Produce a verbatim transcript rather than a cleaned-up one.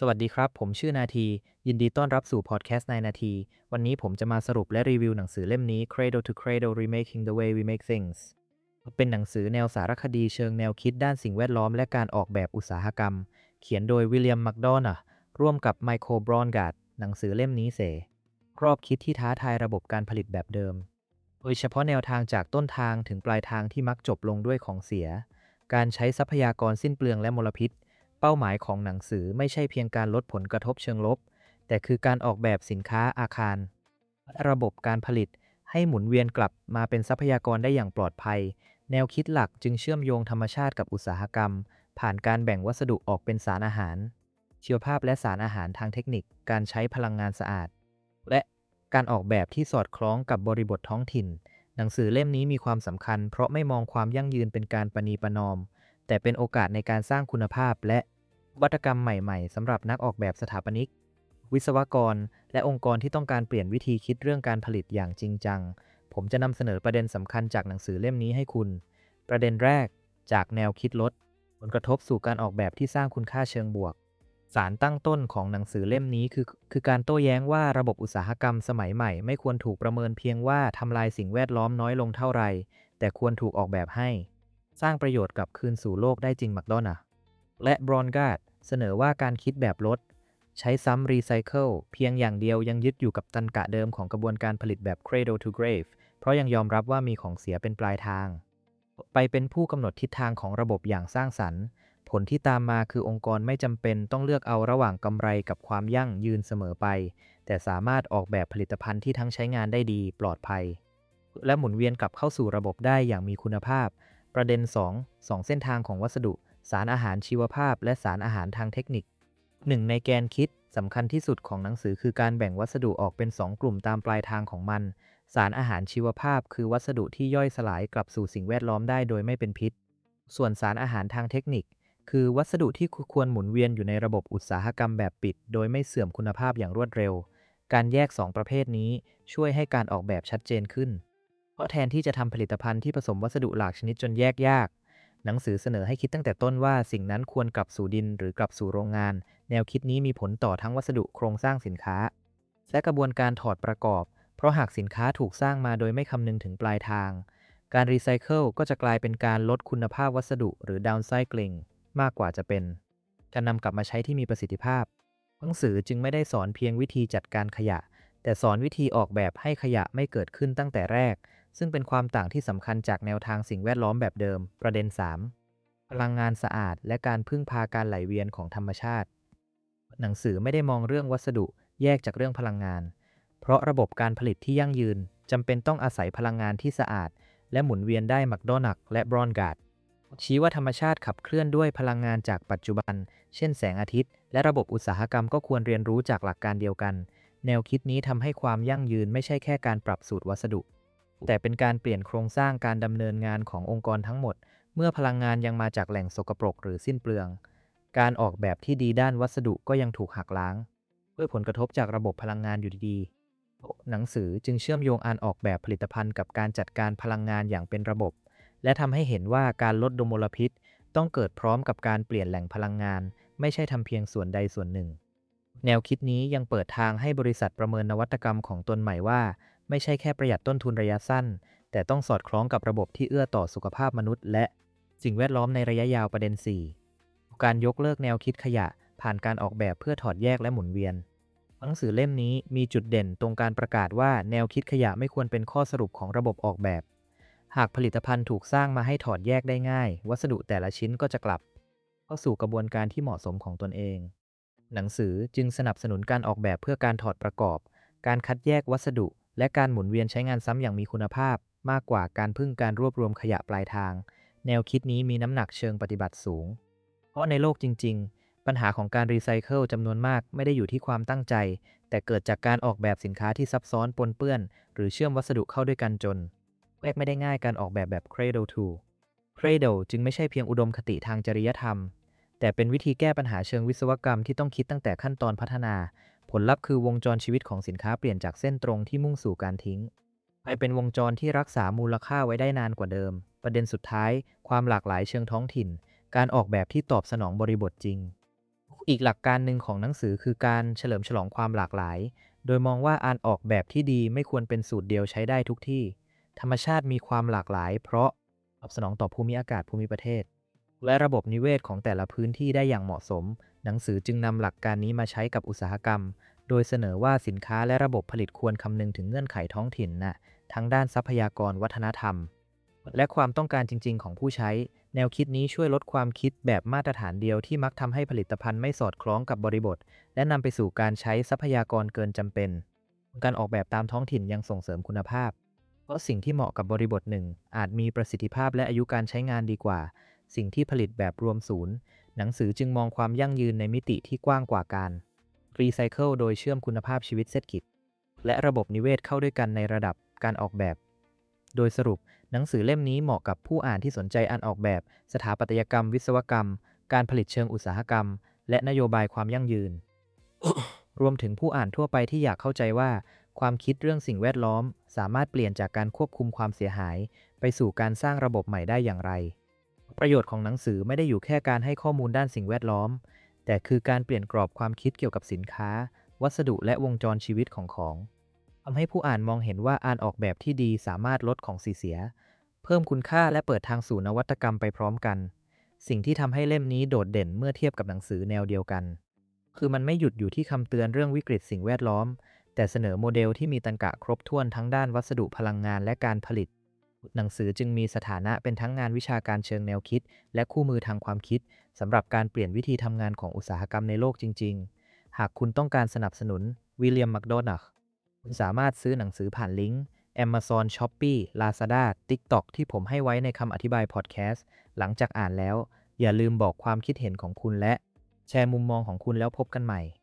สวัสดีครับผมชื่อนาทียินดีต้อนรับสู่พอดแคสต์ในนาทีวันนี้ผมจะมาสรุปและรีวิวหนังสือเล่มนี้ Cradle to Cradle Remaking the Way We Make Things เป็นหนังสือแนวสารคดีเชิงแนวคิดด้านสิ่งแวดล้อมและการออกแบบอุตสาหกรรมเขียนโดยวิลเลียมมัคโดนัลด์ร่วมกับไมเคิลบรอนการ์ดหนังสือเล่มนี้เสรอบคิดที่ท้าทายระบบการผลิตแบบเดิมโดยเฉพาะแนวทางจากต้นทางถึงปลายทางที่มักจบลงด้วยของเสียการใช้ทรัพยากรสิ้นเปลืองและมลพิษ เป้าหมายของหนังสือไม่ใช่เพียงการลดผลกระทบเชิงลบแต่คือการออกแบบสินค้าอาคารระบบการผลิตให้หมุนเวียนกลับมาเป็นทรัพยากรได้อย่างปลอดภัยแนวคิดหลักจึงเชื่อมโยงธรรมชาติกับอุตสาหกรรมผ่านการแบ่งวัสดุออกเป็นสารอาหารชีวภาพและสารอาหารทางเทคนิคการใช้พลังงานสะอาดและการออกแบบที่สอดคล้องกับบริบทท้องถิ่นหนังสือเล่มนี้มีความสำคัญเพราะไม่มองความยั่งยืนเป็นการประนีประนอม แต่เป็นโอกาสในการสร้างคุณภาพและวัตกรรมใหม่ๆสำหรับนักออกแบบสถาปนิกวิศวกรและองค์กรที่ต้องการเปลี่ยนวิธีคิดเรื่องการผลิตอย่างจริงจังผมจะนำเสนอประเด็นสำคัญจากหนังสือเล่มนี้ให้คุณประเด็นแรกจากแนวคิดลดผลกระทบสู่การออกแบบที่สร้างคุณค่าเชิงบวกสารตั้งต้นของหนังสือเล่มนี้คือคือการโต้แย้งว่าระบบอุตสาหกรรมสมัยใหม่ไม่ควรถูกประเมินเพียงว่าทำลายสิ่งแวดล้อมน้อยลงเท่าไหร่แต่ควรถูกออกแบบให้ สร้างประโยชน์กลับคืนสู่โลกได้จริงมักโดนัลด์และบรอนการ์ดเสนอว่าการคิดแบบลดใช้ซ้ำรีไซเคิลเพียงอย่างเดียวยังยึดอยู่กับตรรกะเดิมของกระบวนการผลิตแบบ Cradle to Grave เพราะยังยอมรับว่ามีของเสียเป็นปลายทางไปเป็นผู้กำหนดทิศทางของระบบอย่างสร้างสรรค์ผลที่ตามมาคือองค์กรไม่จำเป็นต้องเลือกเอาระหว่างกำไรกับความยั่งยืนเสมอไปแต่สามารถออกแบบผลิตภัณฑ์ที่ทั้งใช้งานได้ดีปลอดภัยและหมุนเวียนกลับเข้าสู่ระบบได้อย่างมีคุณภาพ ประเด็นสอง สองเส้นทางของวัสดุสารอาหารชีวภาพและสารอาหารทางเทคนิคหนึ่งในแกนคิดสำคัญที่สุดของหนังสือคือการแบ่งวัสดุออกเป็นสองกลุ่มตามปลายทางของมันสารอาหารชีวภาพคือวัสดุที่ย่อยสลายกลับสู่สิ่งแวดล้อมได้โดยไม่เป็นพิษส่วนสารอาหารทางเทคนิคคือวัสดุที่ควรหมุนเวียนอยู่ในระบบอุตสาหกรรมแบบปิดโดยไม่เสื่อมคุณภาพอย่างรวดเร็วการแยกสองประเภทนี้ช่วยให้การออกแบบชัดเจนขึ้น เพราะแทนที่จะทำผลิตภัณฑ์ที่ผสมวัสดุหลากชนิดจนแยกยาก หนังสือเสนอให้คิดตั้งแต่ต้นว่าสิ่งนั้นควรกลับสู่ดินหรือกลับสู่โรงงาน แนวคิดนี้มีผลต่อทั้งวัสดุโครงสร้างสินค้าและกระบวนการถอดประกอบ เพราะหากสินค้าถูกสร้างมาโดยไม่คำนึงถึงปลายทาง การรีไซเคิลก็จะกลายเป็นการลดคุณภาพวัสดุหรือ downcycling มากกว่าจะเป็นการนำกลับมาใช้ที่มีประสิทธิภาพหนังสือจึงไม่ได้สอนเพียงวิธีจัดการขยะ แต่สอนวิธีออกแบบให้ขยะไม่เกิดขึ้นตั้งแต่แรก ซึ่งเป็นความต่างที่สำคัญจากแนวทางสิ่งแวดล้อมแบบเดิม ประเด็น สาม พลังงานสะอาดและการพึ่งพาการไหลเวียนของธรรมชาติ หนังสือไม่ได้มองเรื่องวัสดุแยกจากเรื่องพลังงาน เพราะระบบการผลิตที่ยั่งยืนจำเป็นต้องอาศัยพลังงานที่สะอาดและหมุนเวียนได้มักโดนัลด์และบรอนการ์ดชี้ว่าธรรมชาติขับเคลื่อนด้วยพลังงานจากปัจจุบัน เช่นแสงอาทิตย์และระบบอุตสาหกรรมก็ควรเรียนรู้จากหลักการเดียวกัน แนวคิดนี้ทำให้ความยั่งยืนไม่ใช่แค่การปรับสูตรวัสดุ แต่เป็นการเปลี่ยนโครงสร้างการดำเนินงานขององค์กรทั้งหมด เมื่อพลังงานยังมาจากแหล่งสกปรกหรือสิ้นเปลือง การออกแบบที่ดีด้านวัสดุก็ยังถูกหักล้างด้วยผลกระทบจากระบบพลังงานอยู่ดีๆหนังสือจึงเชื่อมโยงการออกแบบผลิตภัณฑ์กับการจัดการพลังงานอย่างเป็นระบบ และทำให้เห็นว่าการลดมลพิษต้องเกิดพร้อมกับการเปลี่ยนแหล่งพลังงานไม่ใช่ทำเพียงส่วนใดส่วนหนึ่ง แนวคิดนี้ยังเปิดทางให้บริษัทประเมินนวัตกรรมของตนใหม่ว่าไม่ใช่แค่ประหยัดต้นทุนระยะสั้นแต่ต้องสอดคล้องกับระบบที่เอื้อต่อสุขภาพมนุษย์และสิ่งแวดล้อมในระยะยาวประเด็น สี่ การยกเลิกแนวคิดขยะผ่านการออกแบบเพื่อถอดแยกและหมุนเวียนหนังสือเล่มนี้มีจุดเด่นตรงการประกาศว่าแนวคิดขยะไม่ควรเป็นข้อสรุปของระบบออกแบบหากผลิตภัณฑ์ถูกสร้างมาให้ถอดแยกได้ง่ายวัสดุแต่ละชิ้นก็จะกลับเข้าสู่กระบวนการที่เหมาะสมของตนเอง หนังสือจึงสนับสนุนการออกแบบเพื่อการถอดประกอบ การคัดแยกวัสดุ และการหมุนเวียนใช้งานซ้ำอย่างมีคุณภาพ มากกว่าการพึ่งการรวบรวมขยะปลายทาง แนวคิดนี้มีน้ำหนักเชิงปฏิบัติสูง เพราะในโลกจริงๆ ปัญหาของการรีไซเคิลจำนวนมากไม่ได้อยู่ที่ความตั้งใจ แต่เกิดจากการออกแบบสินค้าที่ซับซ้อนปนเปื้อน หรือเชื่อมวัสดุเข้าด้วยกันจนแยกไม่ได้ง่ายการออกแบบแบบ Cradle to Cradle จึงไม่ใช่เพียงอุดมคติทางจริยธรรม แต่เป็นวิธีแก้ปัญหาเชิงวิศวกรรมที่ต้องคิดตั้งแต่ขั้นตอนพัฒนา ผลลัพธ์คือวงจรชีวิตของสินค้าเปลี่ยนจากเส้นตรงที่มุ่งสู่การทิ้งไปเป็นวงจรที่รักษามูลค่าไว้ได้นานกว่าเดิม ประเด็นสุดท้ายความหลากหลายเชิงท้องถิ่น การออกแบบที่ตอบสนองบริบทจริงอีกหลักการหนึ่งของหนังสือคือการเฉลิมฉลองความหลากหลาย โดยมองว่าการออกแบบที่ดีไม่ควรเป็นสูตรเดียวใช้ได้ทุกที่ ธรรมชาติมีความหลากหลายเพราะตอบสนองต่อภูมิอากาศภูมิประเทศ และระบบนิเวศของแต่ละพื้นที่ได้อย่างเหมาะสม หนังสือจึงนำหลักการนี้มาใช้กับอุตสาหกรรม โดยเสนอว่าสินค้าและระบบผลิตควรคำนึงถึงเงื่อนไขท้องถิ่นน่ะทั้งด้านทรัพยากรวัฒนธรรม และความต้องการจริงๆของผู้ใช้ แนวคิดนี้ช่วยลดความคิดแบบมาตรฐานเดียวที่มักทำให้ผลิตภัณฑ์ไม่สอดคล้องกับบริบท และนำไปสู่การใช้ทรัพยากรเกินจำเป็น การออกแบบตามท้องถิ่นยังส่งเสริมคุณภาพ เพราะสิ่งที่เหมาะกับบริบทหนึ่งอาจมีประสิทธิภาพและอายุการใช้งานดีกว่า สิ่งที่ผลิตแบบรวมศูนย์ หนังสือจึงมองความยั่งยืนในมิติที่กว้างกว่าการรีไซเคิลโดยเชื่อมคุณภาพชีวิตเศรษฐกิจและระบบนิเวศเข้าด้วยกันในระดับการออกแบบ โดยสรุปหนังสือเล่มนี้เหมาะกับผู้อ่านที่สนใจการออกแบบสถาปัตยกรรมวิศวกรรมการผลิตเชิงอุตสาหกรรมและนโยบายความยั่งยืน รวมถึงผู้อ่านทั่วไปที่อยากเข้าใจว่าความคิดเรื่องสิ่งแวดล้อมสามารถเปลี่ยนจากการควบคุมความเสียหายไปสู่การสร้างระบบใหม่ได้อย่างไร ประโยชน์ของหนังสือไม่ได้อยู่แค่การให้ข้อมูลด้านสิ่งแวดล้อมแต่คือการเปลี่ยนกรอบความคิดเกี่ยวกับสินค้าวัสดุและวงจรชีวิตของของทำให้ผู้อ่านมองเห็นว่าการออกแบบที่ดีสามารถลดของเสียเพิ่มคุณค่าและเปิดทางสู่นวัตกรรมไปพร้อมกันสิ่งที่ทำให้เล่มนี้โดดเด่นเมื่อเทียบกับหนังสือแนวเดียวกันคือมันไม่หยุดอยู่ที่คำเตือนเรื่องวิกฤตสิ่งแวดล้อมแต่เสนอโมเดลที่มีตรรกะครบถ้วนทั้งด้านวัสดุพลังงานและการผลิตหนังสือจึงมีสถานะเป็นทั้งงานวิชาการเชิงแนวคิดและคู่มือทางความคิดสำหรับการเปลี่ยนวิธีทำงานของอุตสาหกรรมในโลกจริงๆหากคุณต้องการสนับสนุนวิลเลียม แมคโดนัลด์คุณสามารถซื้อหนังสือผ่านลิงก์ Amazon Shopee Lazada TikTok ที่ผมให้ไว้ในคำอธิบายพอดแคสต์หลังจากอ่านแล้วอย่าลืมบอกความคิดเห็นของคุณและแชร์มุมมองของคุณแล้วพบกันใหม่